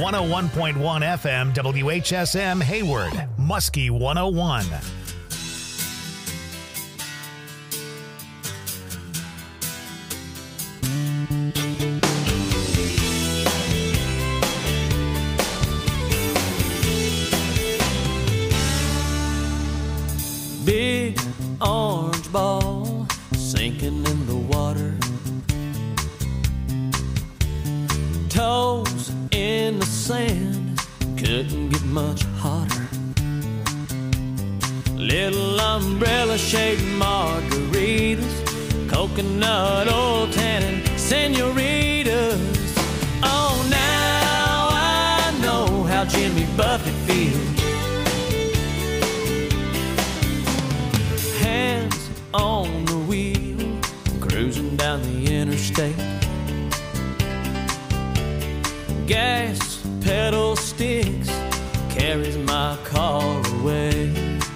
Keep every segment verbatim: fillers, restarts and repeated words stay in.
one oh one point one F M, W H S M Hayward, Muskie one oh one. Big orange ball sinking in the water, toes in the sand, couldn't get much hotter. Little umbrella shaped margaritas, coconut oil tanning senoritas. Oh, now I know how Jimmy Buffett feels. Hands on the wheel, cruising down the interstate. Gas pedal sticks, carries my car away.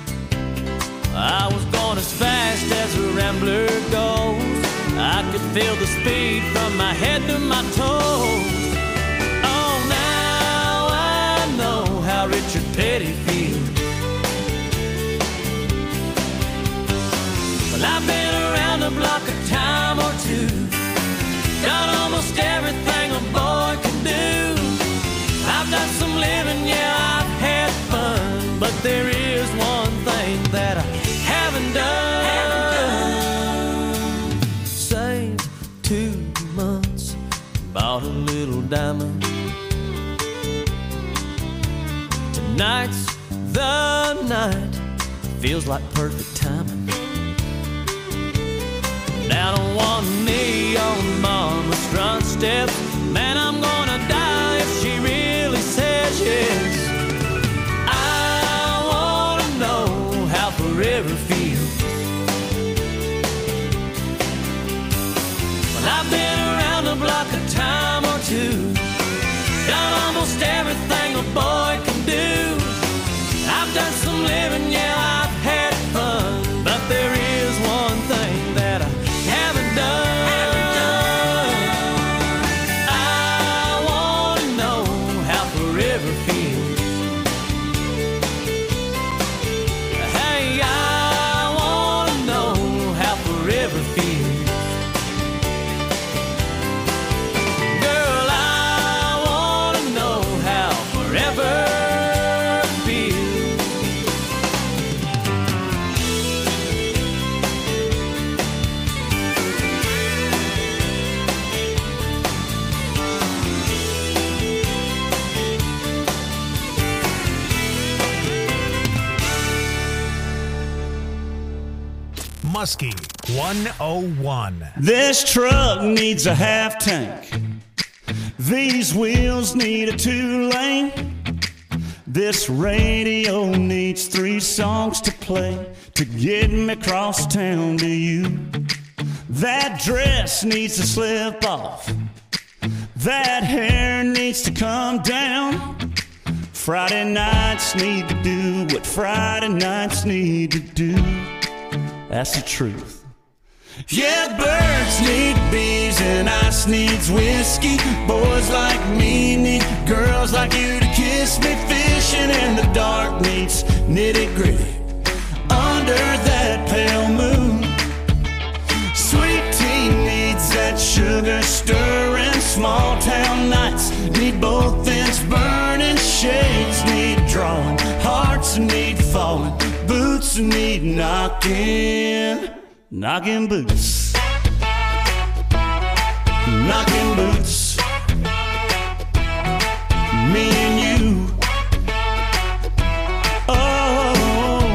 I was going as fast as a rambler goes. I could feel the speed from my head to my toes. Oh, now I know how Richard Petty feels. Well, I've been around the block a time or two, done almost everything a boy can do. I've done some living, yeah, I've had fun, but there is one thing that I haven't done. Haven't done. Saved two months, bought a little diamond. Tonight's the night, feels like perfect timing. Down on one knee on mama's front steps, man, I'm gonna die if she really says yes. I wanna know how forever feels. Well, I've been around the block a time or two, done almost everything a boy can do. I've done some living, yeah, I've had fun, but there is one thing that I haven't done. I wanna know how forever feels. Hey, I wanna know how forever feels. Girl, I wanna know how forever feels. Muskie one oh one. This truck needs a half tank. These wheels need a two-lane. This radio needs three songs to play to get me across town to you. That dress needs to slip off. That hair needs to come down. Friday nights need to do what Friday nights need to do. That's the truth. Yeah, birds need bees and ice needs whiskey. Boys like me need girls like you to kiss me. Fishing in the dark needs nitty gritty under that pale moon. Sweet tea needs that sugar stirring. Small town nights need both ends burning. Shades need drawing, hearts need falling, boots need knocking, knocking boots, knocking boots. Me and you. Oh,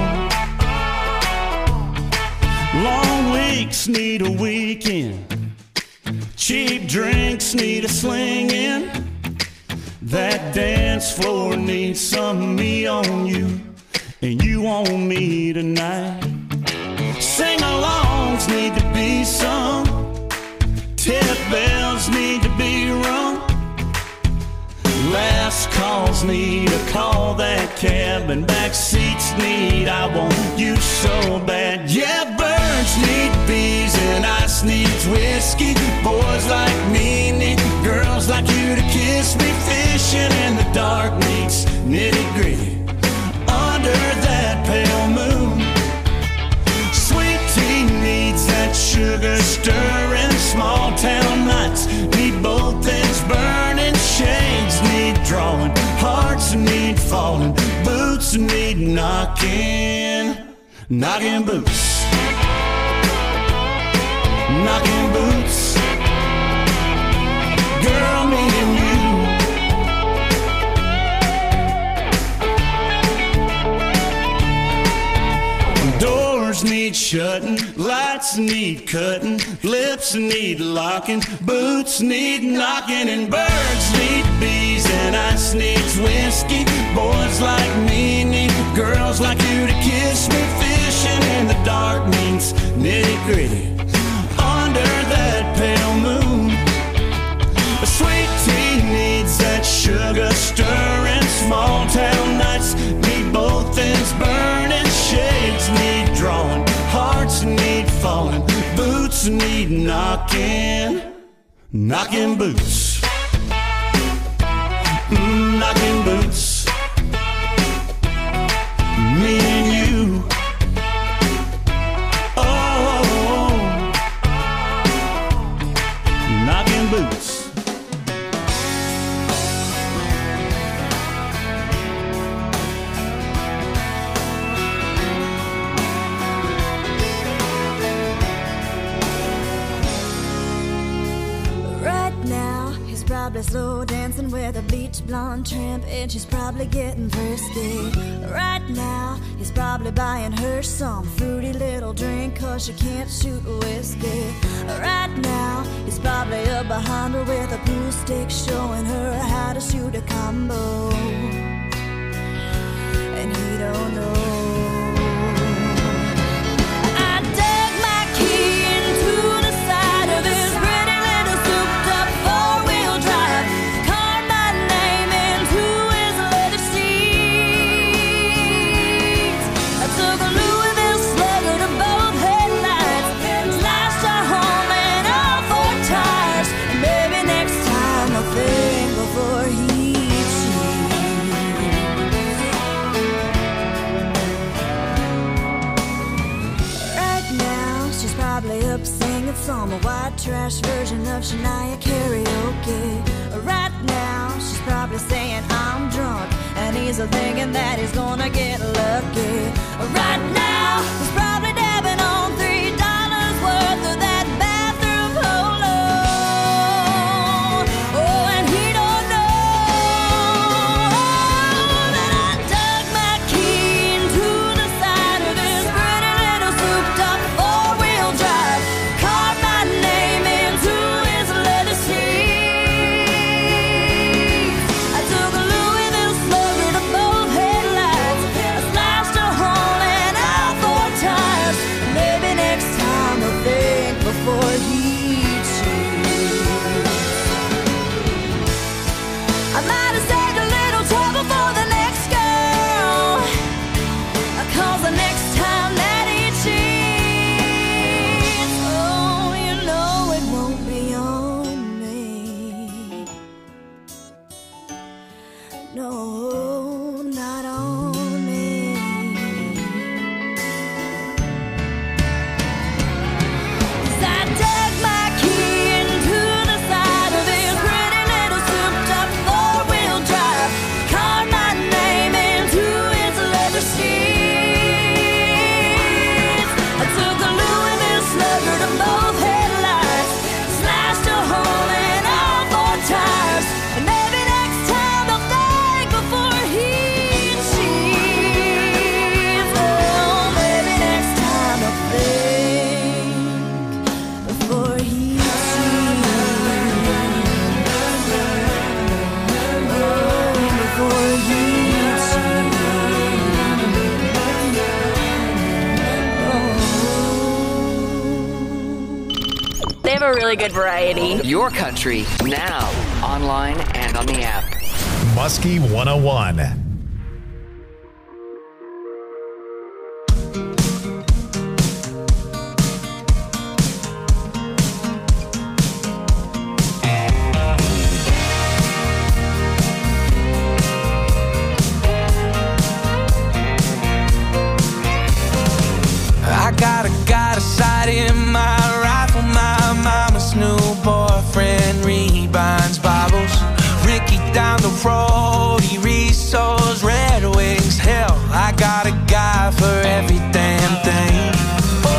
long weeks need a weekend. Cheap drinks need a sling-in. That dance floor needs some of me on you, and you on me tonight. Sing-alongs need to be sung. Tip bells need to be rung. Last calls need a call that cab, and back seats need I want you so bad. Yeah, birds need bees and ice needs whiskey. Boys like me need girls like you to kiss me. Fishing in the sugar stirring small town nights need both ends burning, shades need drawing, hearts need falling, boots need knocking, knocking boots, knocking boots. Girl, me and you. Doors need shutting, lights need cutting, lips need locking, boots need knocking, and birds need bees, and ice needs whiskey. Boys like me need girls like you to kiss me. Fishing in the dark means nitty gritty under that pale moon. A sweet tea needs that sugar stirring, small town nights need both ends burning, shades need drawing, hearts need falling, boots need knocking, knocking boots, mm, knocking boots. Me and you. Oh, knocking boots. Probably slow dancing with a bleach blonde tramp, and she's probably getting frisky. Right now, he's probably buying her some fruity little drink, cause she can't shoot whiskey. Right now, he's probably up behind her with a pool stick, showing her how to shoot a combo. And he don't know. I dug my key into the side of his pretty little souped up four-wheel drive, carved my name into his leather seats. I took a Louisville Slugger to both headlights, slashed our home and all four tires. Maybe next time I'll think before he up singing some white trash version of Shania karaoke. Right now, she's probably saying I'm drunk, and he's thinking that he's gonna get lucky. Right now, he's probably dabbing on three dollars worth of that bathroom polo. Oh, and he don't know that I dug my key into the side of his pretty little souped up four-wheel drive, carved my name into his leather seats. I took a Louisville Slugger to both headlights, I slashed a hole in all four tires. Maybe next time I'll think before he cheats. I might have saved a little trouble for the next girl, cause the next time that he cheats, oh, you know it won't be on me. No, not on me. 'Cause I dug my key into the side of his pretty little souped up four-wheel drive, carved my name into his leather seats. I took a Louisville Slugger to both headlights, slashed a hole in all four tires. And maybe next time I'll think before he cheats. Oh, maybe next time I'll think before he cheats. Oh, before he cheats. They have a really good variety. Your country, now, online and on the app. Muskie one oh one. I got a got a sight in my right roadie, Risso's, Red Wings. Hell, I got a guy for every damn thing. Oh,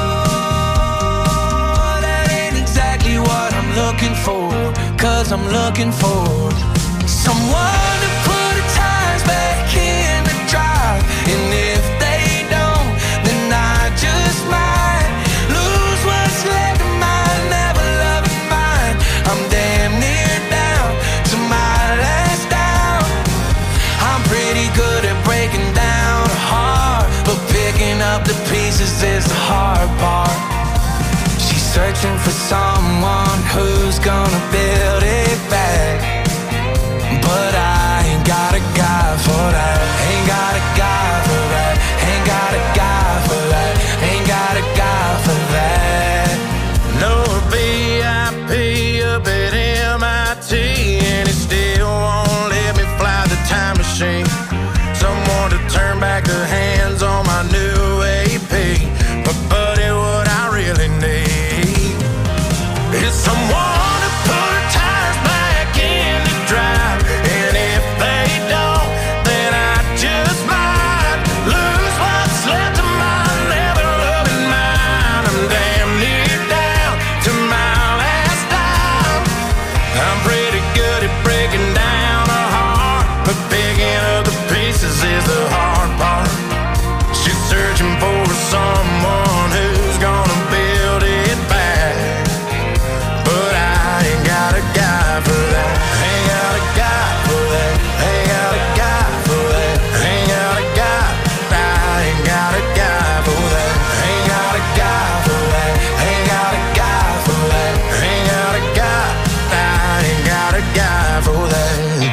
that ain't exactly what I'm looking for, 'cause I'm looking for someone to put the tires back in the drive. And if they don't, then I just might lose what's left of my never loving mind. I'm damn near down to my last down. I'm pretty good at breaking down a heart, but picking up the pieces is the hard part. She's searching for someone who's gonna build it back, but I ain't got a guy for that. Ain't got a guy for that. Ain't got a guy for that. Ain't got a guy for that. No V I P up at M I T, and it still won't let me fly the time machine. Someone to turn back the hands on my new A P. But buddy, what I really need is someone to put tires back in the drive. And if they don't, then I just might lose what's left of my never loving mind. I'm damn near down to my last dime. I'm pretty good at breaking down a heart, but picking up the pieces is the hard part. She's searching for someone who's gonna build it back, but I ain't got a guy for that. Ain't got a guy for that. Ain't got a guy for that. Ain't got a guy. I ain't got a guy for that. Ain't got a guy for that. Ain't got a guy for that. Ain't got a guy. I ain't got a guy for that.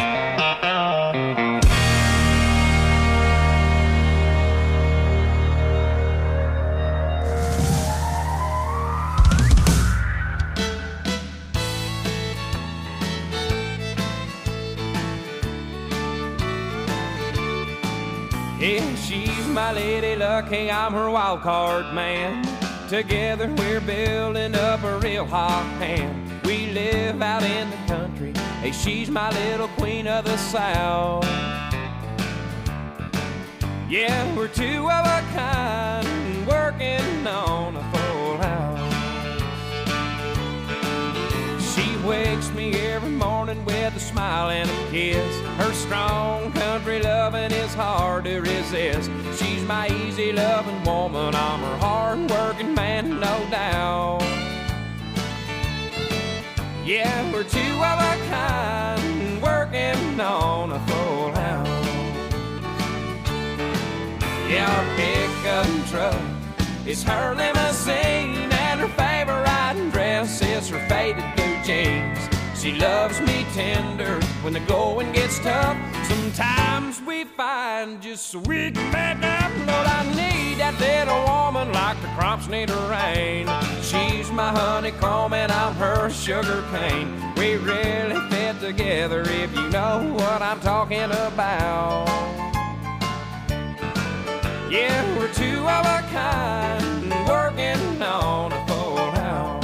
Yeah, she's my lady luck, hey, I'm her wild card man. Together we're building up a real hot hand. We live out in the country, hey, she's my little queen of the South. Yeah, we're two of a kind, working on a full house. She wakes me every morning with a smile and a kiss. Her strong country loving is hard to resist. She's my easy loving woman, I'm her hard working man, no doubt. Yeah, we're two of a kind, working on a full house. Yeah, our pickup truck is her limousine, and her favorite riding dress is her faded blue jeans. She loves me tender when the going gets tough. Sometimes we fight just so we can make up. Lord, I need that little woman like the crops need a rain. She's my honeycomb and I'm her sugar cane. We really fit together if you know what I'm talking about. Yeah, we're two of a kind, working on a full house.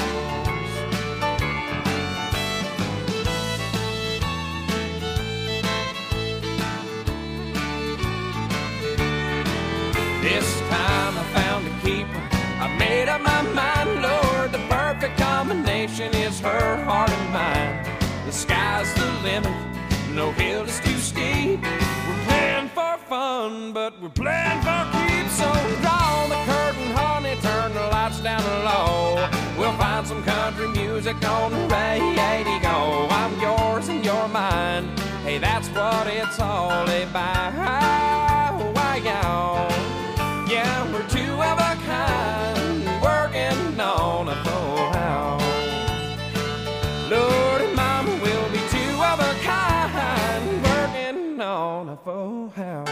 This time I found a keeper, I made up my mind, Lord, the perfect combination is her heart and mine. The sky's the limit, no hill is too steep. We're playing for fun, but we're playing for keeps. So draw the curtain, honey, turn the lights down low. We'll find some country music on the radio. I'm yours and you're mine, hey, that's what it's all about. Why, y'all? Yeah, we're two of a kind, working on a full house. Lord and Mama will be two of a kind, working on a full house.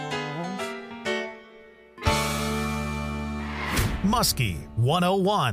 Muskie one oh one.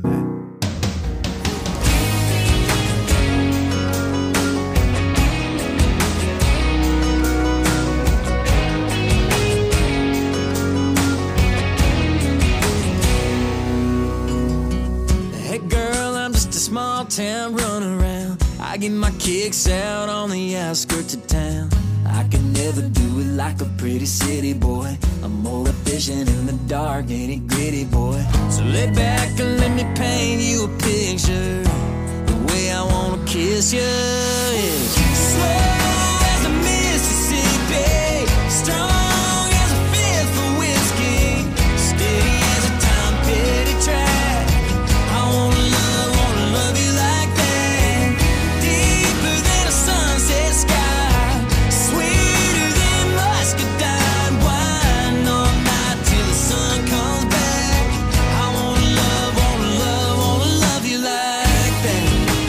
Hey girl, I'm just a small town running around. I I get my kicks out on the outskirts of town. I can never do it like a pretty city boy. I'm more efficient in the dark, nitty gritty boy. So lay back and let me paint you a picture. The way I wanna kiss you is slow as the Mississippi, strong as a fifth of whiskey, steady as a Tom Petty track. I wanna love, wanna love you like that, deeper than a sunset sky, sweeter than muscadine wine, all night till the sun comes back. I wanna love, wanna love, wanna love you like that.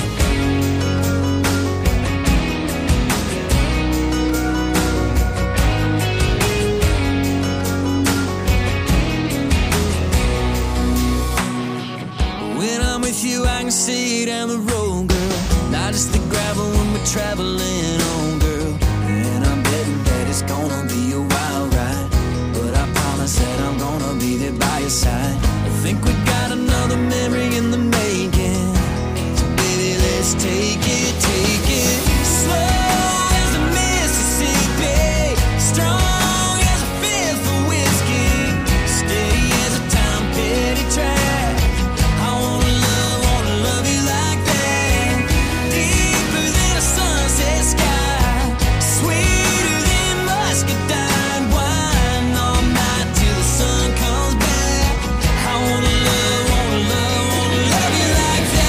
When I'm with you, I can see down the road, girl. Not just the gravel when we're traveling on, girl. And I'm betting that it's gonna be a wild ride, but I promise that I'm gonna be there by your side. I think we got another memory in the making, so baby, let's take it, take it slow as the Mississippi, strong as a fifth of whiskey, steady as a Tom Petty track. I wanna love, wanna love you like that, deeper than a sunset sky, sweeter than muscadine wine, all night till the sun comes back. I wanna love, wanna love, wanna love you like that.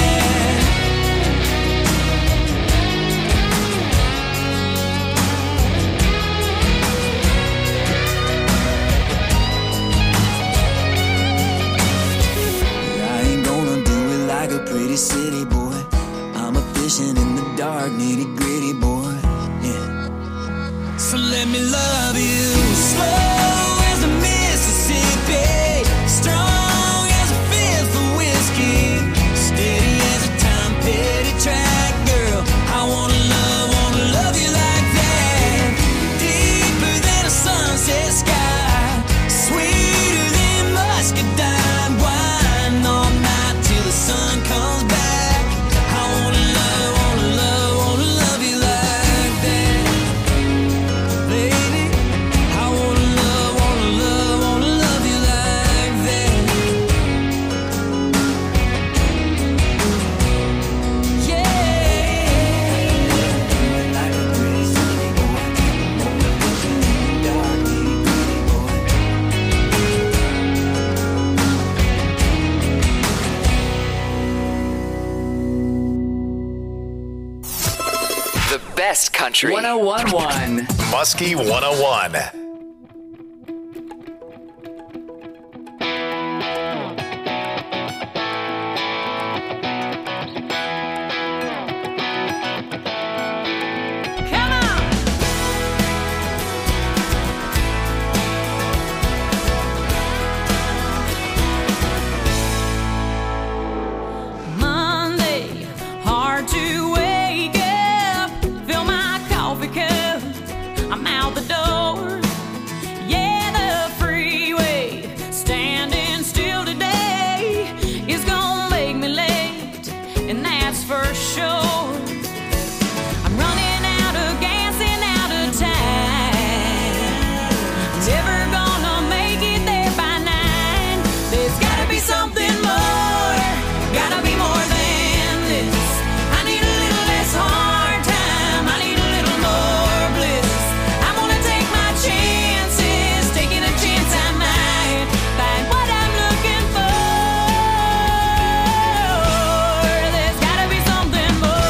I ain't gonna do it like a pretty city boy. I'm a fishing in the dark, nitty gritty boy. Yeah. So let me love you slow as the Mississippi, strong as a fifth of whiskey, steady as a Tom Petty track, girl. I wanna love, wanna love you like that, deeper than a sunset sky, sweeter than muscadine wine, all night till the sun comes back. I wanna love, wanna love, wanna love you like that, baby. I wanna love, wanna love, wanna love you like that. Yeah. Like a pretty city boy, more efficient in the dark, nitty gritty boy. The best country. one oh one point one. Muskie one oh one. Come on! Monday, hard to wake up. Fill my coffee cup. I'm out the door. Yeah, the freeway. Standing still today is gonna make me late, and that's for sure. I'm running out of gas and out of time. Never gonna make it there by nine. There's gotta be something more. Gotta be more than this. I need a little less hard time. I need a little more bliss. I wanna take my chances, taking a chance I might find what I'm looking for. There's gotta be something more.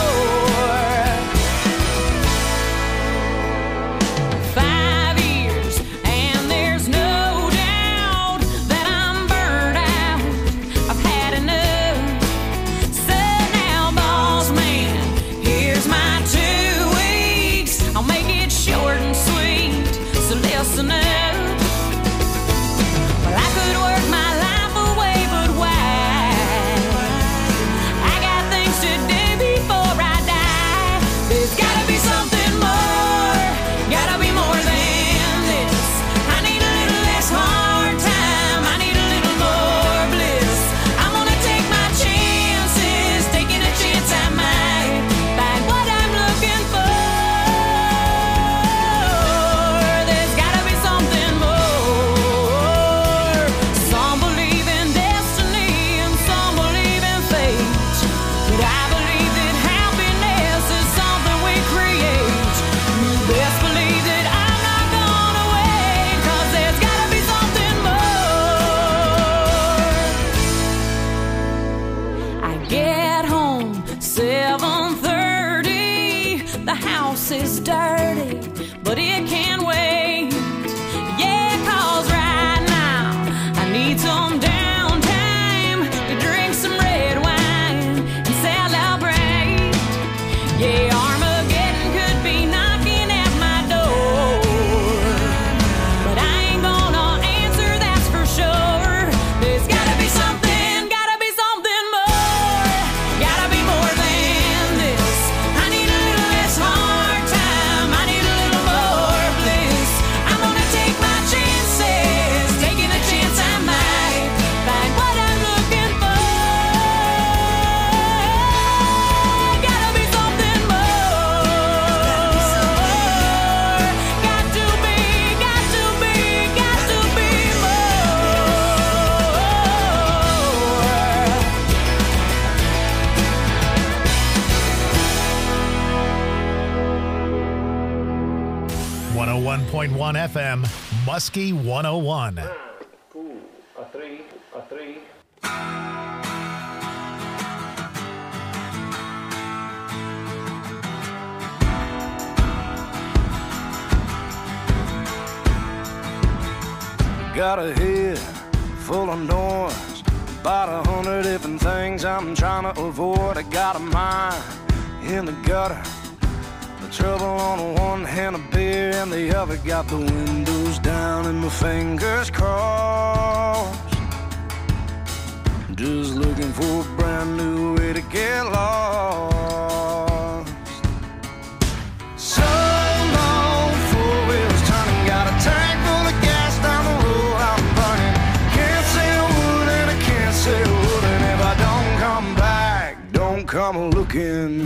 seven thirty, the house is dirty, but it can wait. Yeah, 'cause right now I need some downtime to drink some red wine and celebrate. Yeah, Armageddon could be knocking at my door, but I ain't gonna answer, that's for sure. There's gotta be something, gotta be something more, gotta be more than this. I need a little less hard time, I need a little more bliss. I'm gonna take my chances, taking a chance I might find what I'm looking for. Gotta be something more, got to be, got to be, got to be more. one oh one point one F M, Muskie one oh one. Two, a three, a three. Got a head full of noise, about a hundred different things I'm trying to avoid. I got a mind in the gutter, the trouble on one hand, a beer in the other. Got the windows down and my fingers crossed, just looking for a brand new way to get lost. So long, four wheels turning, got a tank full of gas down the road I'm burning. Can't say a word and I can't say a word, and if I don't come back, don't come looking.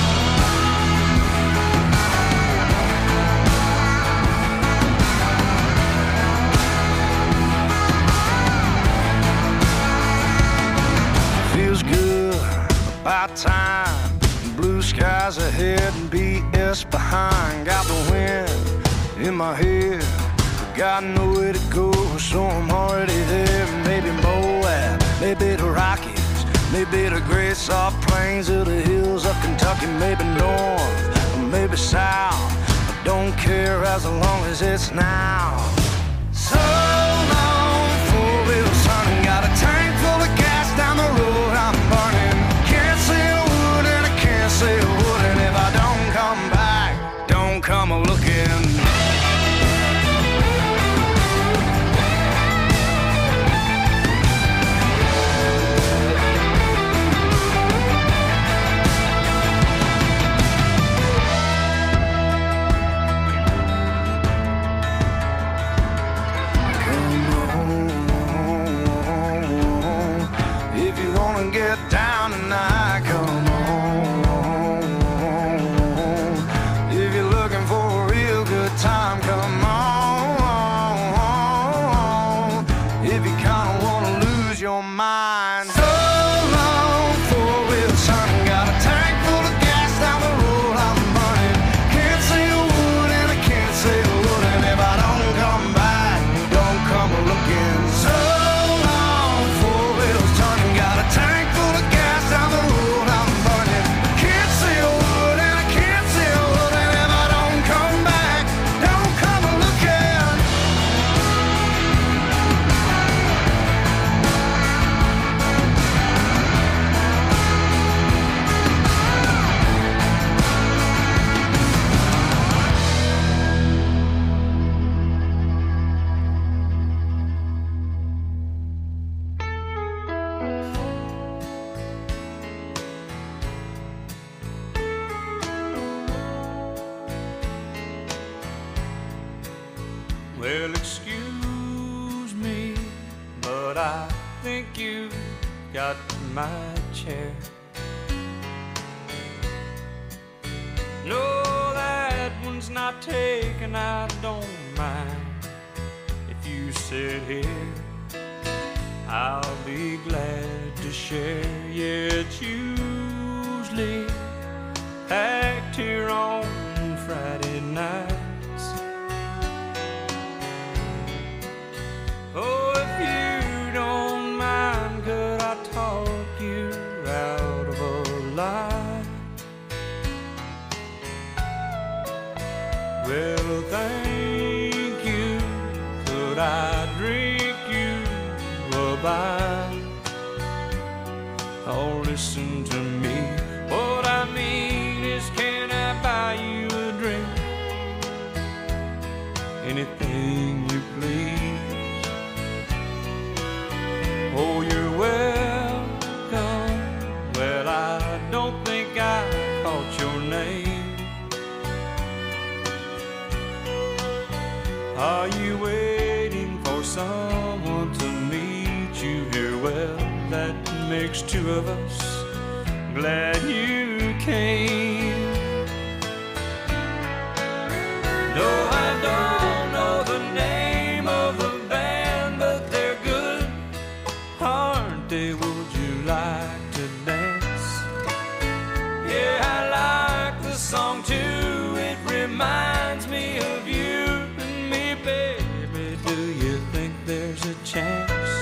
Feels good, about time. Blue skies ahead and B S behind. Got the wind in my head, but got nowhere to go, so I'm already there. Maybe Moab, maybe the Rockies, maybe the great soft plains of the hills of Kentucky. Maybe north, or maybe south, I don't care as long as it's now. So long, four wheels turning, got a tank full of gas down the road I'm burning. Can't say a word and I can't say a word, and if I don't come back, don't come a looking. Get down tonight, come on. If you're looking for a real good time, come on. If you kinda wanna lose your mind, so long, four wheels turning, got a tank full of gas down the road I'm burning. Can't say a word and I can't say a word, and if I don't come back, don't come looking. So long, four wheels turning, got a tank down the road I'm burning. Can't say a word and I can't say a word, and if I don't come back, don't come a looking. Well, excuse me, but I think you got my chair. No, that one's not taken, I don't mind. If you sit here, I'll be glad to share. Yeah, it's usually packed here on Friday nights. Oh, if you don't mind, could I talk you out of a lie? oh listen to me. What I mean is, can I buy you a drink? Anything you please. Oh, you're welcome. Well, I don't think I caught your name. Are you waiting for someone to meet you here? Well, that makes two of us. Glad you came. No, I don't know the name of the band, but they're good, aren't they? Would you like to dance? Yeah, I like the song too. It reminds me of you and me, baby. Do you think there's a chance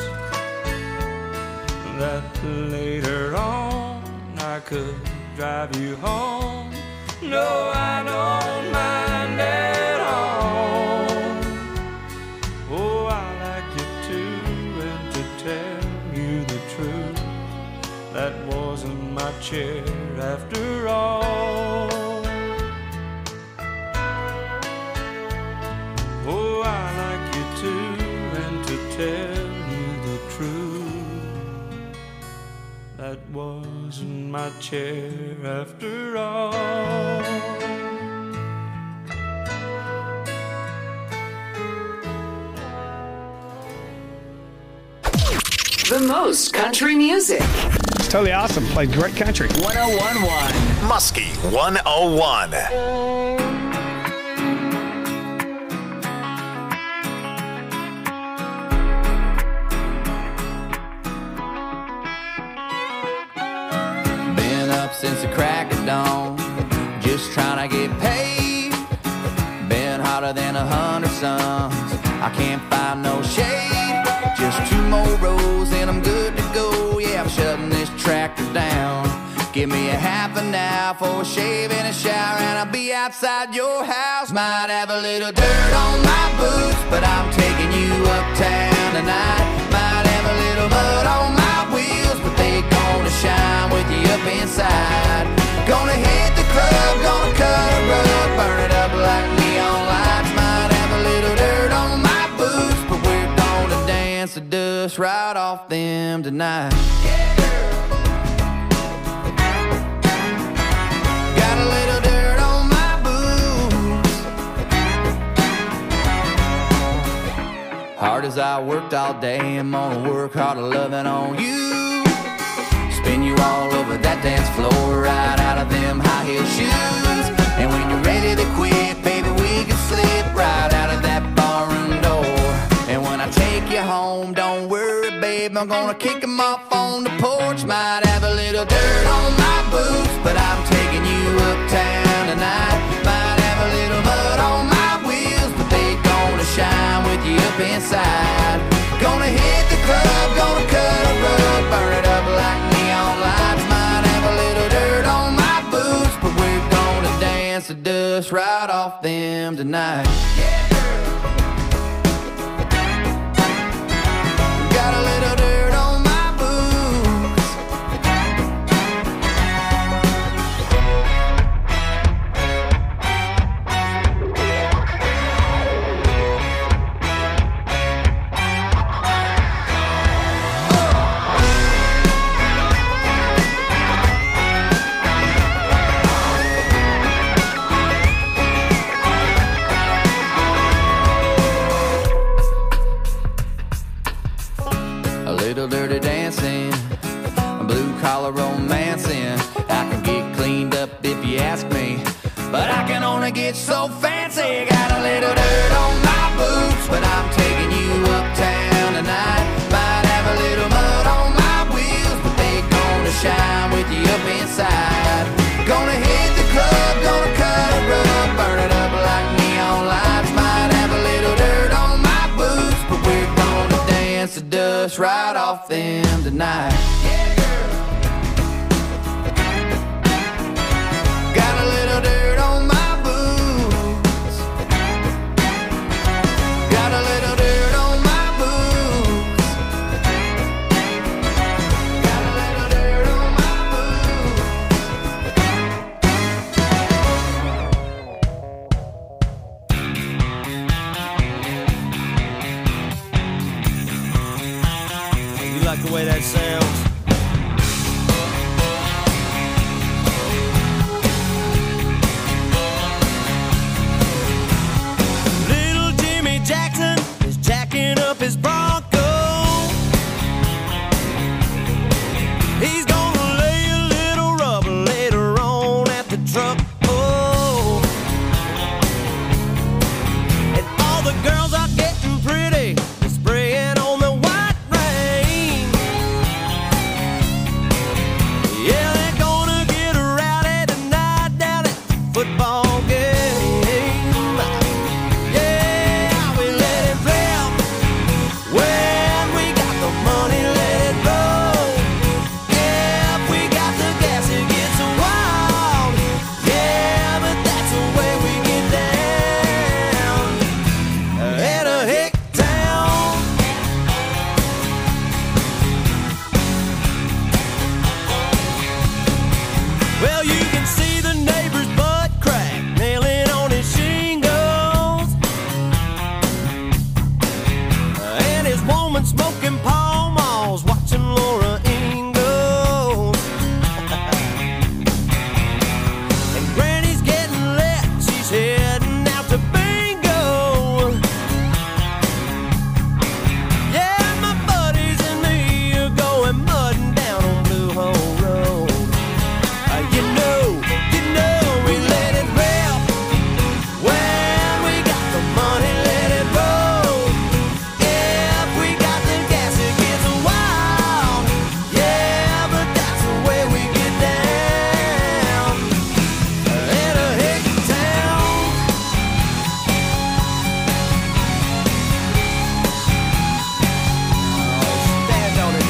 that later on I could drive you home? No, I don't mind at all. Oh, I like you too, and to tell you the truth, that wasn't my chair after all. Oh, I like you too, and to tell you the truth, that wasn't my chair after all. The most country music. It's totally awesome. Played great country. one oh one point one. Muskie one oh one. Been up since the crack of dawn, just trying to get paid. Been hotter than a hundred suns, I can't find no shade. Just two more rows and I'm good to go. Yeah, I'm shutting this tractor down. Give me a half an hour for a shave and a shower, and I'll be outside your house. Might have a little dirt on my boots, but I'm taking you uptown tonight. Might have a little mud on my wheels, but they gonna shine with you up inside. Gonna hit the club, gonna cut a rug, burn it up like neon lights. Might have a little dirt on my boots, but we're gonna dance the dust right off them tonight. Yeah, girl. Got a little dirt on my boots. Hard as I worked all day, I'm gonna work harder loving on you. Spin you all over that dance floor, right out of them high heel shoes. And when you're ready to quit, baby, we can slip right out of that barroom door. And when I take you home, don't worry, babe, I'm gonna kick them off on the porch. Might have a little dirt on my boots, but I'm taking you uptown tonight. Might have a little mud on my wheels, but they gonna shine with you up inside. Gonna hit the club, gonna cut a rug, burn it up like neon lights. Might have a little dirt on my boots, but we're gonna dance the dust right off them tonight. Yeah, girl. Got a little dirt on my boots. A little dirty dancing, blue collar romancing. I can get cleaned up if you ask me, but I can only get so fancy. Got a little dirt on my boots, but I'm taking you uptown tonight. Might have a little mud on my wheels, but they gonna shine with you up inside. Gonna hit the club, gonna cut a rug, burn it up like neon lights. Might have a little dirt on my boots, but we're gonna dance the dust right off them tonight. Yeah, girl. Got a little dirt on my boots. Got a little dirt on my boots. Got a little dirt on Yeah, they're gonna get rowdy tonight down at the football game. Yeah, we let it rip. When we got the money, let it roll. Yeah, if we got the gas, it gets wild. Yeah, but that's the way we get down. At a hick town. Well, you can see the neighbor's butt crack nailing on his shingles, and his woman smoking Pall Malls, watching Laura Ingalls. And Granny's getting lit, she's heading out to bingo. Yeah, my buddies and me are going mudding down on Blue Hole Road. Uh, you know, you know, we let it rip. When we got the money, let it roll. If we got the gas, it gets wild. Yeah, but that's the way we get down. In a hick town. Oh, stand on it.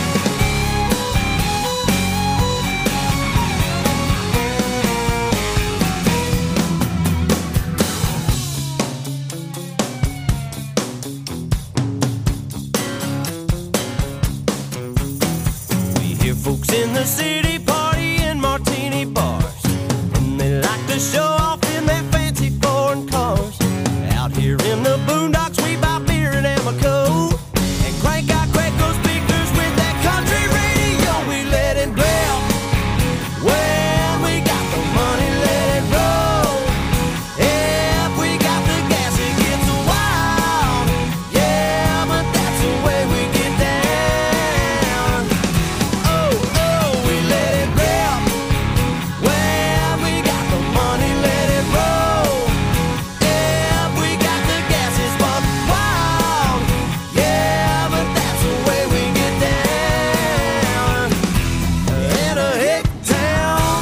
We hear folks in the city party in martini bars, and they like to show off in their fancy foreign cars. Out here in the boondocks, we buy beer and Amoco and crank out Quaco speakers with that country radio. We let it rip. When we got the money, let it roll. If we got the gas, it gets wild. Yeah, but that's the way we get down. Oh, oh, we let it rip. When we got the money, let it roll. If we got the gas, it's buck wild. Yeah, but that's the way we get down. In a hick town.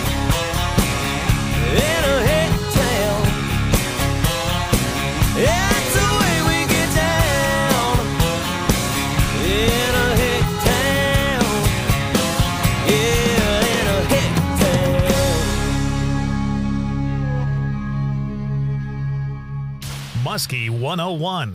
In a hick town. That's the way we get down. In a hick town. Yeah, in a hick town. Muskie one oh one.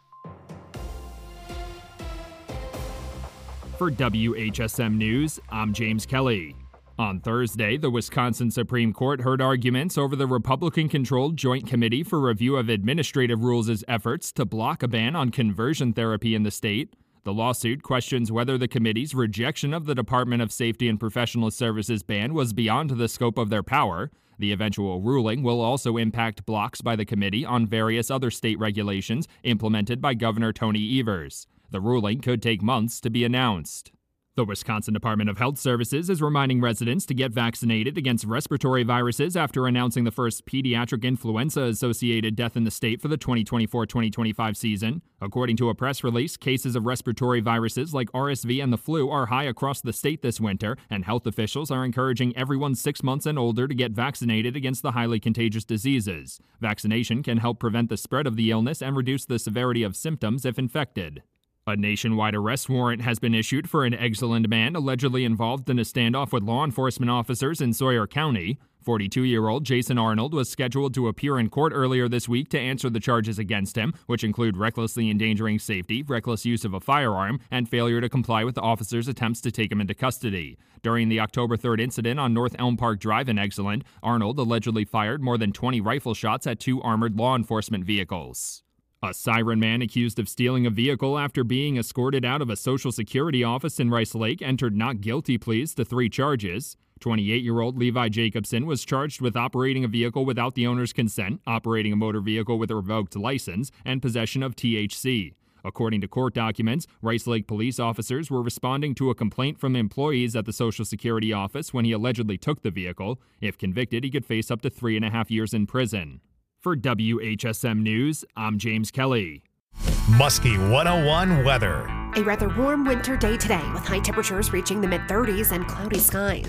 For W H S M News, I'm James Kelly. On Thursday, the Wisconsin Supreme Court heard arguments over the Republican-controlled Joint Committee for Review of Administrative Rules' efforts to block a ban on conversion therapy in the state. The lawsuit questions whether the committee's rejection of the Department of Safety and Professional Services ban was beyond the scope of their power. The eventual ruling will also impact blocks by the committee on various other state regulations implemented by Governor Tony Evers. The ruling could take months to be announced. The Wisconsin Department of Health Services is reminding residents to get vaccinated against respiratory viruses after announcing the first pediatric influenza-associated death in the state for the twenty twenty-four twenty twenty-five season. According to a press release, cases of respiratory viruses like R S V and the flu are high across the state this winter, and health officials are encouraging everyone six months and older to get vaccinated against the highly contagious diseases. Vaccination can help prevent the spread of the illness and reduce the severity of symptoms if infected. A nationwide arrest warrant has been issued for an Exeland man allegedly involved in a standoff with law enforcement officers in Sawyer County. forty-two-year-old Jason Arnold was scheduled to appear in court earlier this week to answer the charges against him, which include recklessly endangering safety, reckless use of a firearm, and failure to comply with the officers' attempts to take him into custody. During the October third incident on North Elm Park Drive in Exeland, Arnold allegedly fired more than twenty rifle shots at two armored law enforcement vehicles. A Siren man accused of stealing a vehicle after being escorted out of a Social Security office in Rice Lake entered not guilty pleas to three charges. twenty-eight-year-old Levi Jacobson was charged with operating a vehicle without the owner's consent, operating a motor vehicle with a revoked license, and possession of T H C. According to court documents, Rice Lake police officers were responding to a complaint from employees at the Social Security office when he allegedly took the vehicle. If convicted, he could face up to three and a half years in prison. For W H S M News, I'm James Kelly. Muskie one oh one weather. A rather warm winter day today with high temperatures reaching the mid thirties and cloudy skies.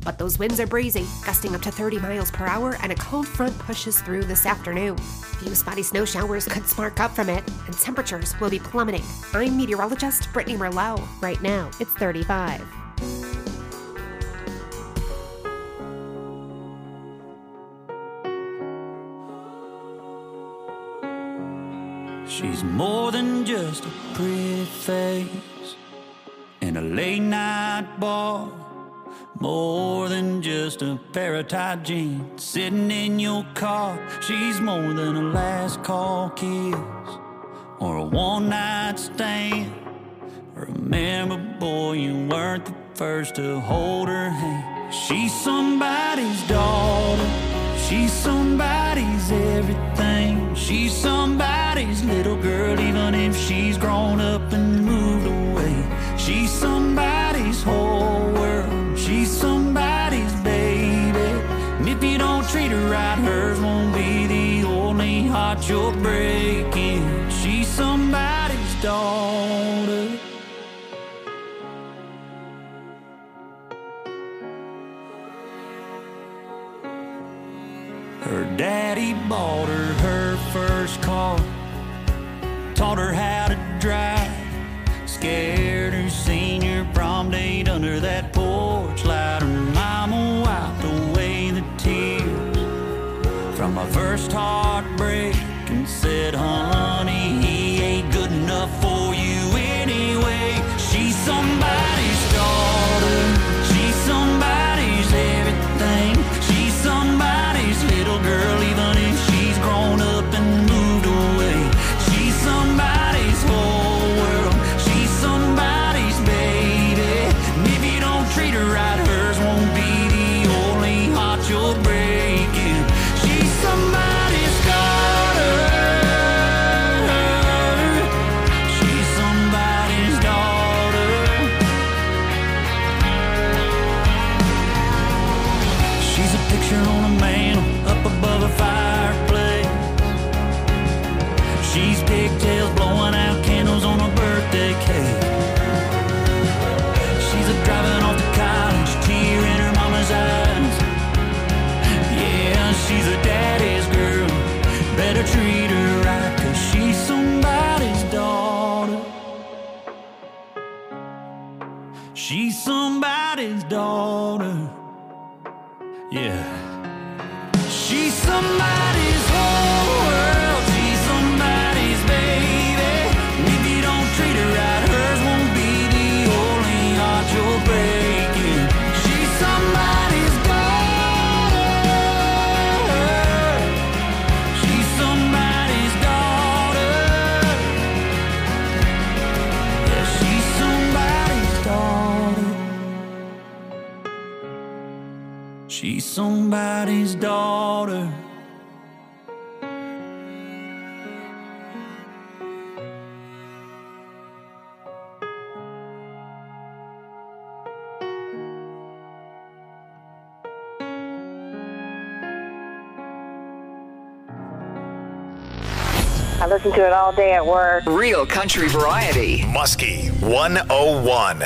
but those winds are breezy, gusting up to thirty miles per hour, and a cold front pushes through this afternoon. Few spotty snow showers could spark up from it, and temperatures will be plummeting. I'm meteorologist Brittany Merlot. Right now, it's thirty-five. She's more than just a pretty face in a late night bar, more than just a pair of tight jeans sitting in your car. She's more than a last call kiss or a one night stand. Remember, boy, you weren't the first to hold her hand. She's somebody's daughter, she's somebody's everything. She's somebody's little girl, even if she's grown up and moved away. She's somebody's whole world, she's somebody's baby. And if you don't treat her right, hers won't be the only heart you're breaking. She's somebody's daughter. Her daddy bought her her first car, taught her how to drive, scared her senior prom date under that porch light. Her mama wiped away the tears from my first heartbreak and said, honey, he ain't good enough for you anyway. She's somebody's daughter, she's somebody's everything. She's somebody's little girl, even if she's grown up and moved away. She's somebody's whole world, she's somebody's baby. And if you don't treat her right, hers won't be the only heart you're breaking. She's somebody's daughter, she's somebody's daughter. She's a picture on a mantle up above a fireplace. She's pigtails blowing out candles on a birthday cake. She's a driving off to college, tear in her mama's eyes. Yeah, she's a daddy's girl, better treat her right, 'cause she's somebody's daughter. She's somebody's daughter. Yeah. She's somebody's whole world, she's somebody's baby. And if you don't treat her right, hers won't be the only heart you're breaking. She's somebody's daughter, she's somebody's daughter. Yeah, she's somebody's daughter. She's somebody's daughter. I listen to it all day at work. Real country variety. Muskie one oh one.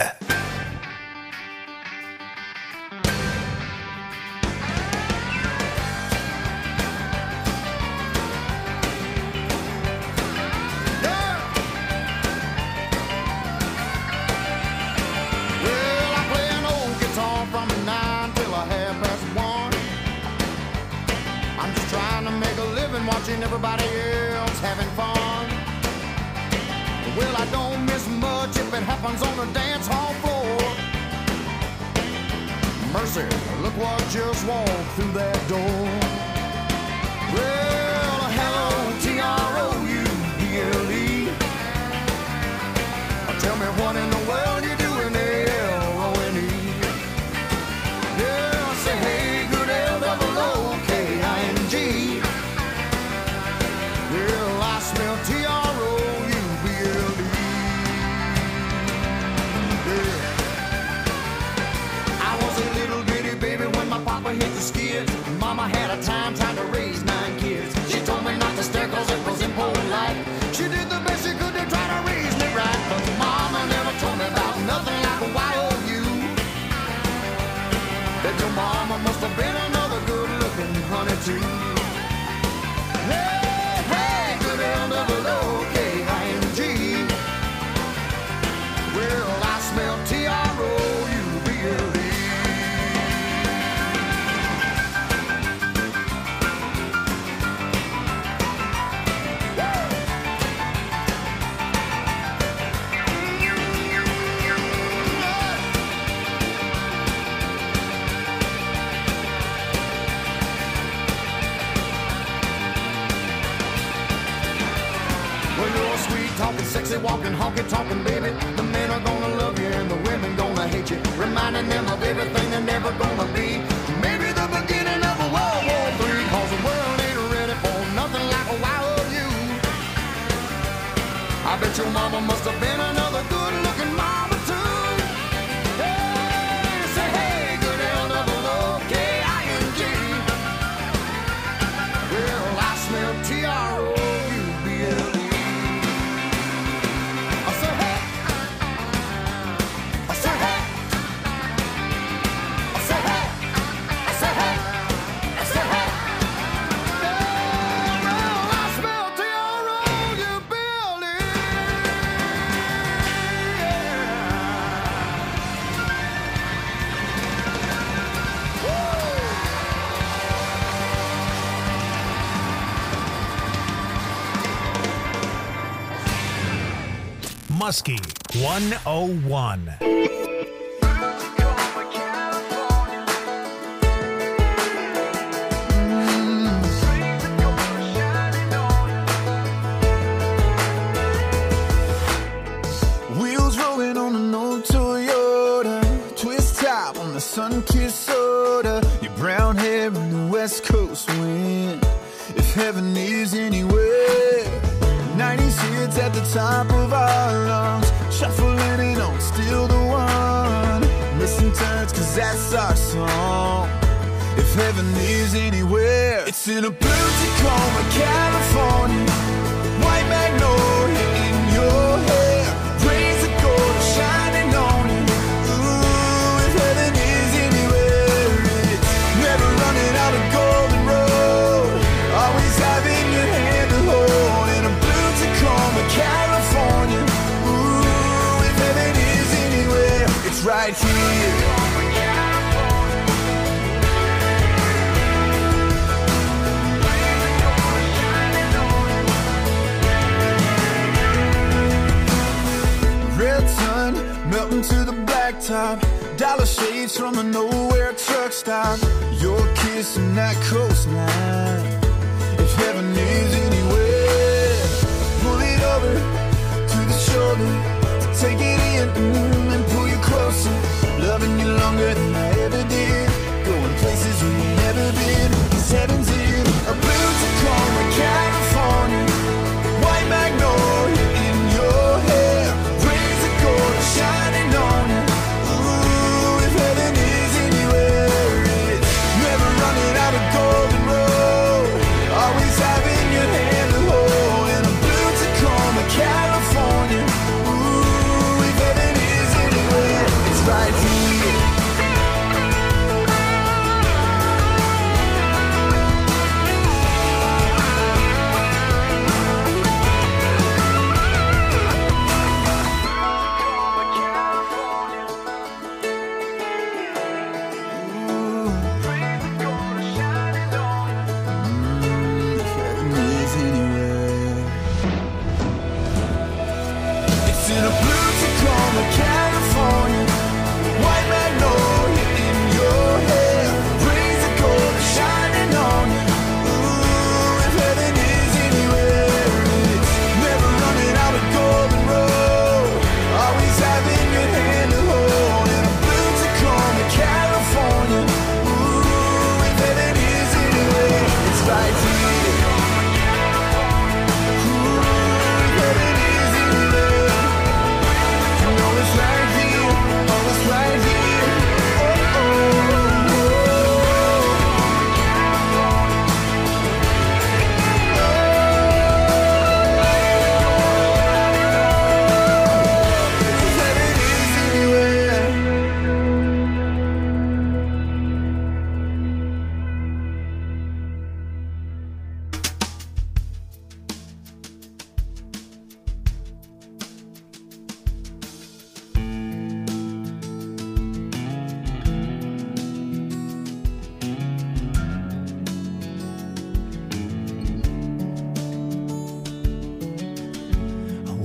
Well, I play an old guitar from nine till a half past one. I'm just trying to make a living watching everybody else having fun. Well, I don't miss much if it happens on the dance hall floor. Mercy, look what just walked through that door. Well, hello, T R O U B L E. Tell me what in the world you doing there, L O N E. Yeah, say hey, good L O O K I N G. Well, I smell T R O U B L E. Yeah. I was a little bitty baby when my papa hit the skids. Mama had a time trying to raise nine kids. She told me not to stare 'cause it was impolite. She did the best she could to try to raise me right, but Mama never told me about nothing like a Y O U. That your mama must have been another good-looking honey too. Hey, hey, good L double O K I N G. Well, I smell T R O U B L E. Talking sexy, walking, honky, talking, baby. The men are gonna love you and the women gonna hate you, reminding them of everything they're never gonna be. Maybe the beginning of a World War Three, cause the world ain't ready for nothing like a wild you. I bet your mama must have been another good-looking mama too. Hey, say hey, good L double O K I N G. Well, I smell T R O U B L E. Muskie one oh one. Wheels rolling on an old Toyota, twist top on the sun-kissed soda, your brown hair in the West Coast wind. If heaven is anywhere, nineties hits at the top of our lungs, shuffling it on, still the one. Missing turns, cause that's our song. If heaven is anywhere, it's in a blue Tacoma, California. White magnolia in your hair, rays of gold are shining on you. Ooh, if heaven is anywhere, it's never running out of golden road, always having your hand to hold. In a blue Tacoma, California. Ooh, if heaven is anywhere, it's right here. Red sun melting to the blacktop, dollar shades from a nowhere truck stop. Your kiss and that coastline. If heaven is anywhere, pull it over to the shoulder, take it in mm, and pull you closer. Loving you longer than I ever did, going places where you've never been. Cause heaven's in a blue Tacoma, California. White magnolia in your hair, rays of gold are shining on you. Ooh, if heaven is anywhere, it's never running out of golden road, always having your hand to hold. In a blue Tacoma, California. Ooh, if heaven is anywhere, it's right here.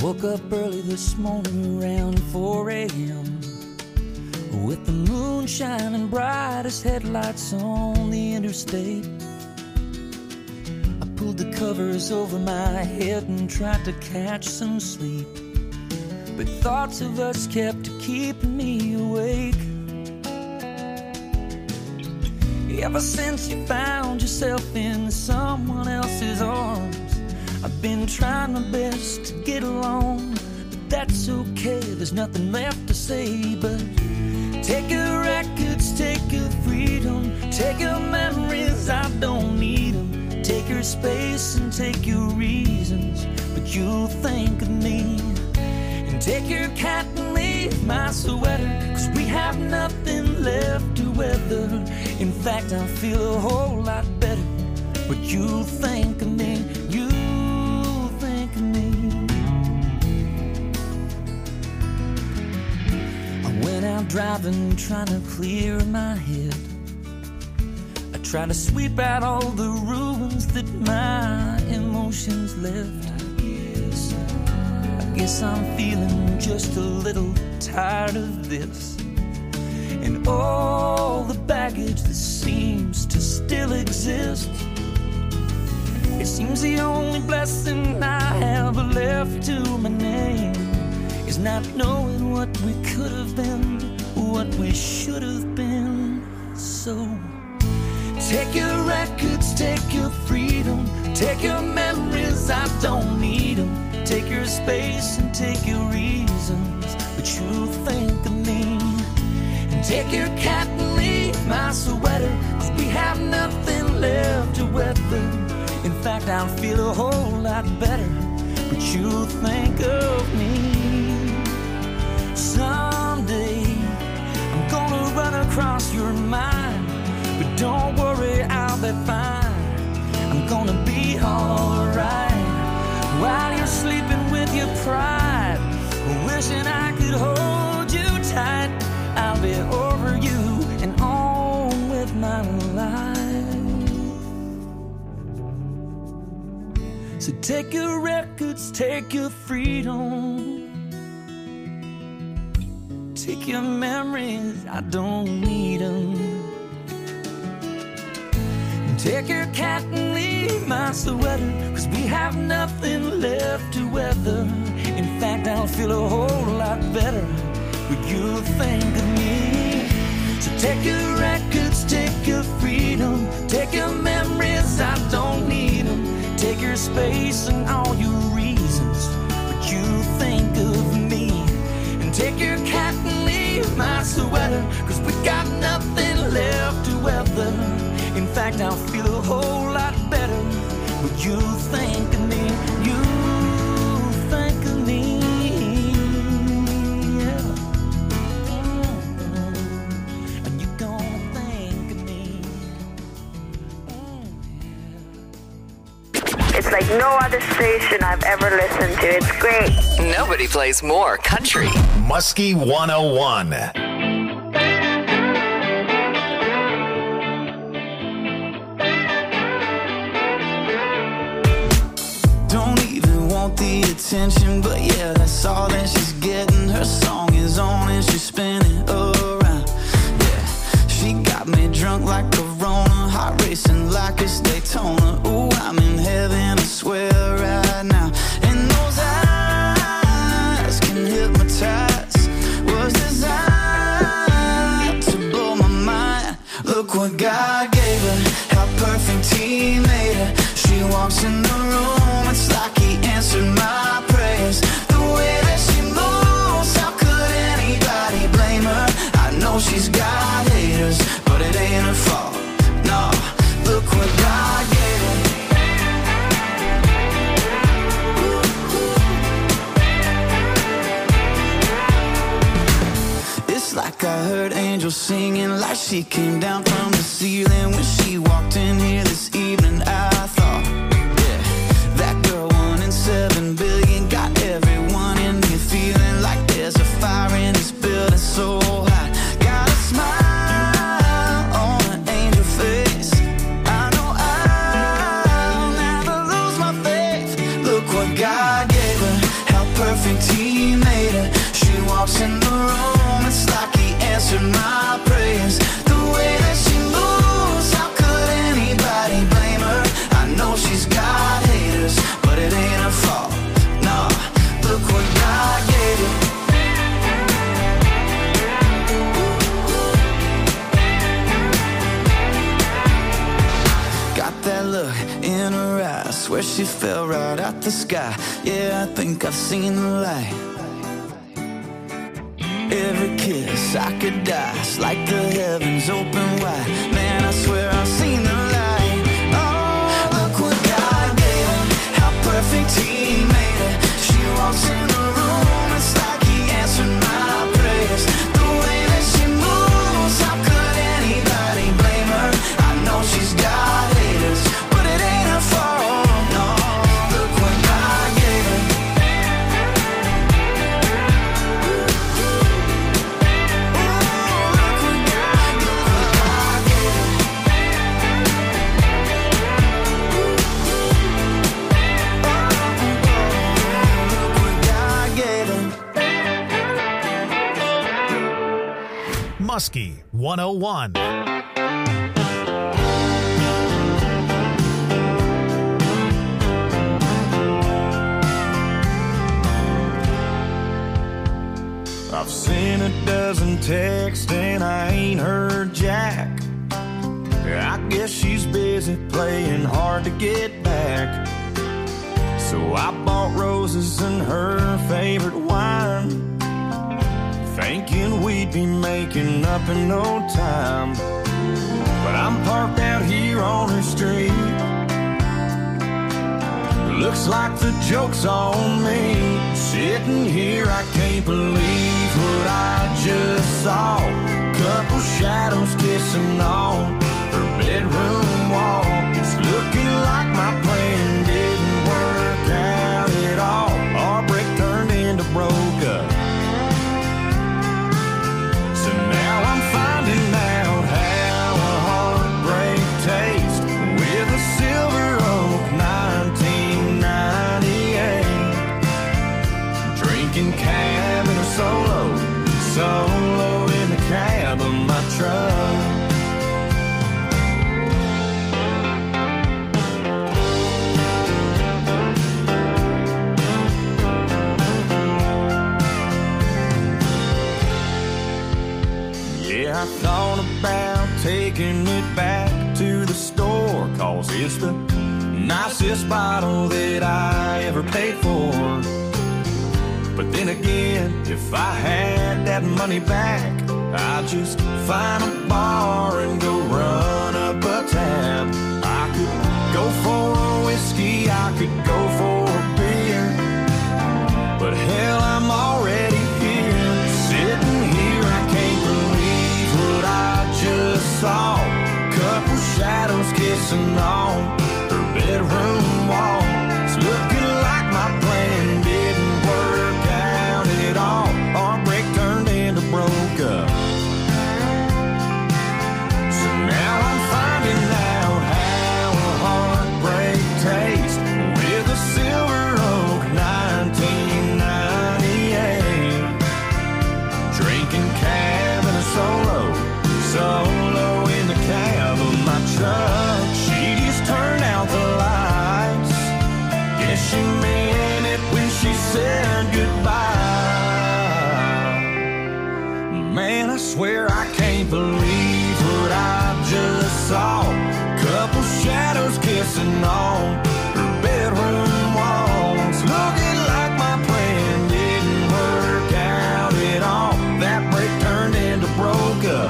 Woke up early this morning around four a.m. with the moon shining bright as headlights on the interstate. I pulled the covers over my head and tried to catch some sleep, but thoughts of us kept keeping me awake. Ever since you found yourself in someone else's arms, I've been trying my best to get along, but that's okay, there's nothing left to say but take your records, take your freedom, take your memories, I don't need them. Take your space and take your reasons, but you'll think of me. And take your cat and leave my sweater, cause we have nothing left to weather. In fact, I feel a whole lot better, but you'll think of me, you'll think of me. I went out driving, trying to clear my head. I tried to sweep out all the ruins that my emotions left. I guess I'm feeling just a little tired of this, and all the baggage that seems to still exist. It seems the only blessing I have left to my name is not knowing what we could have been, what we should have been. So take your records, take your freedom, take your memories, I don't need them. Take your space and take your reasons, but you'll think of me. And take your cat and leave my sweater, cause we have nothing left to weather. In fact, I'll feel a whole lot better, but you'll think of me. Someday I'm gonna run across your mind, but don't worry, I'll be fine. I'm gonna be alright while you're sleeping with your pride, wishing I could hold you tight. I'll be over you and on with my life. So take your records, take your freedom, take your memories, I don't need them. Take your cat and leave my sweater, cause we have nothing left to weather. In fact, I'll feel a whole lot better, but you'll think of me. So take your records, take your freedom, take your memories, I don't need them. Take your space and all your reasons, but you'll think of me. And take your cat and leave my sweater, cause we got nothing left to weather. In fact, I'll feel a whole lot better, but you think of me, you think of me, yeah. And you're gonna think of me. It's like no other station I've ever listened to. It's great. Nobody plays more country. Muskie one oh one. The attention, but yeah, that's all that she's getting. Her song is on and she's spinning around. Yeah, she got me drunk like Corona, heart racing like it's Daytona. Ooh, I'm in heaven, I swear right now. And those eyes can hypnotize, was designed to blow my mind. Look what God gave her, how perfect He made her. She walks in the room, it's like He answered my prayers. The way that she moves, how could anybody blame her? I know she's got haters, but it ain't her fault. No, look what God gave her. It's like I heard angels singing, like she came down from the ceiling when she walked in here this evening. I thought, yeah, that girl one in seven billion got everyone in here feeling like there's a fire in this building so hot. Got a smile on an angel face. I know I'll never lose my faith. Look what God gave her, how perfect swear she fell right out the sky. Yeah, I think I've seen the light. Every kiss I could die. It's like the heavens open wide. Man, I swear I've seen the light. Oh, look what God gave her. How perfect He made her. She walks in the room, it's like He answered my prayers. The way that she moves, how could anybody blame her? I know she's got haters, but it ain't her fault, no. Look what God gave her. Muskie one oh one. I've seen a dozen texts and I ain't heard jack. I guess she's busy playing hard to get back. So I bought roses and her favorite wine, thinking we'd be making up in no time. But I'm parked out here on her street. Looks like the joke's on me. Sitting here, I can't believe what I just saw. Couple shadows kissing on her bedroom wall. It's looking like my plan didn't work out at all. Our brick turned into broke up. So now I'm finding out how a heartbreak tastes with a Silver Oak nineteen ninety-eight. Drinking cab in a solo, solo in the cab of my truck. I thought about taking it back to the store, 'cause it's the nicest bottle that I ever paid for. But then again, if I had that money back, I'd just find a bar and go run up a tab. I could go for a whiskey, I could go for a beer, but hell, I'm already here. Sitting here, I can't believe what I just saw. Couple shadows kissing on her bedroom wall. It's looking like my plan didn't work out at all. Our break turned into broke up. So now I'm finding out how a heartbreak tastes with a Silver Oak nineteen ninety-eight. Drinking cab in a solo, solo in the cab of my truck. She just turned out the lights. Guess she meant it when she said goodbye. Man, I swear I can't believe what I just saw. Couple shadows kissing on her bedroom walls. Looking like my plan didn't work out at all. That break turned into broke up.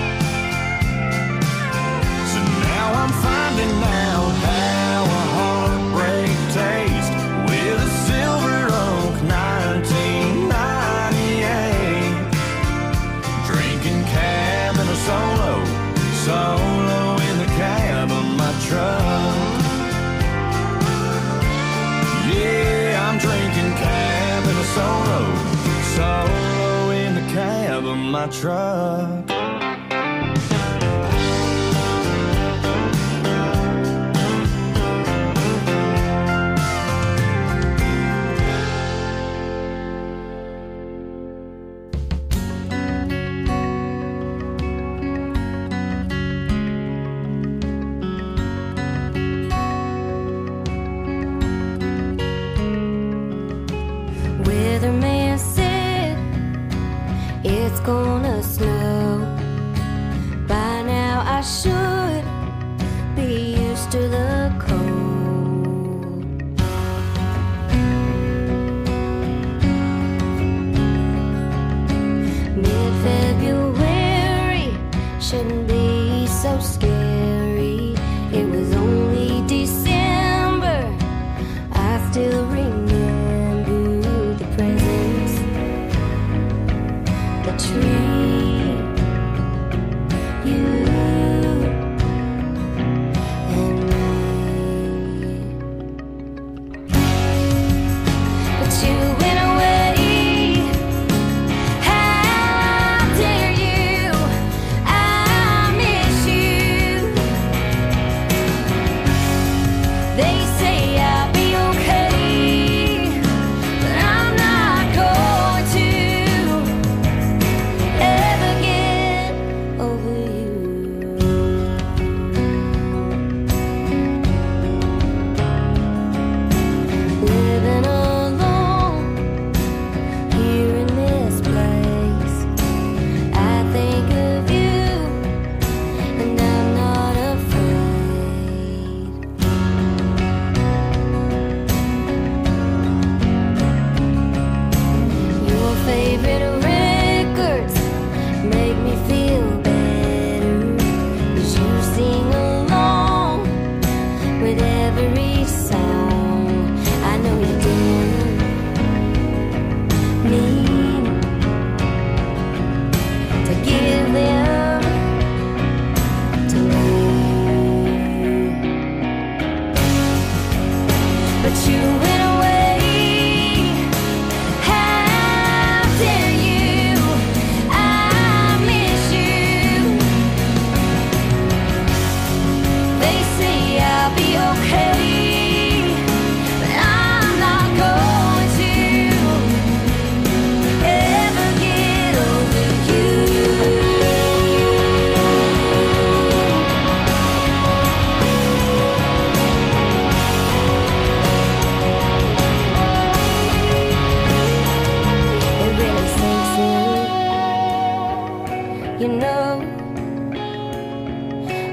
So now I'm finding out how a heartbreak tastes with a Silver Oak nineteen ninety-eight. Drinking cab in a solo, solo in the cab of my truck. Yeah, I'm drinking cab in a solo, solo in the cab of my truck. Weatherman said it's gonna snow.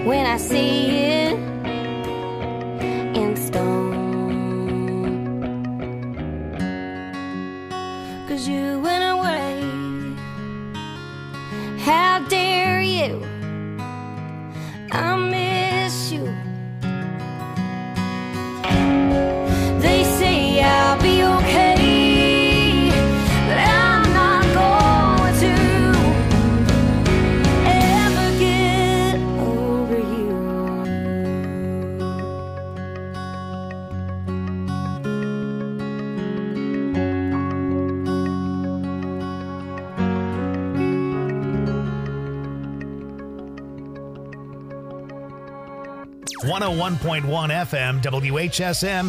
when I see it in stone. 'Cause you went away. How dare you? I miss you. They say I'll be okay, but I'm not going to ever get over you. one oh one point one F M W H S M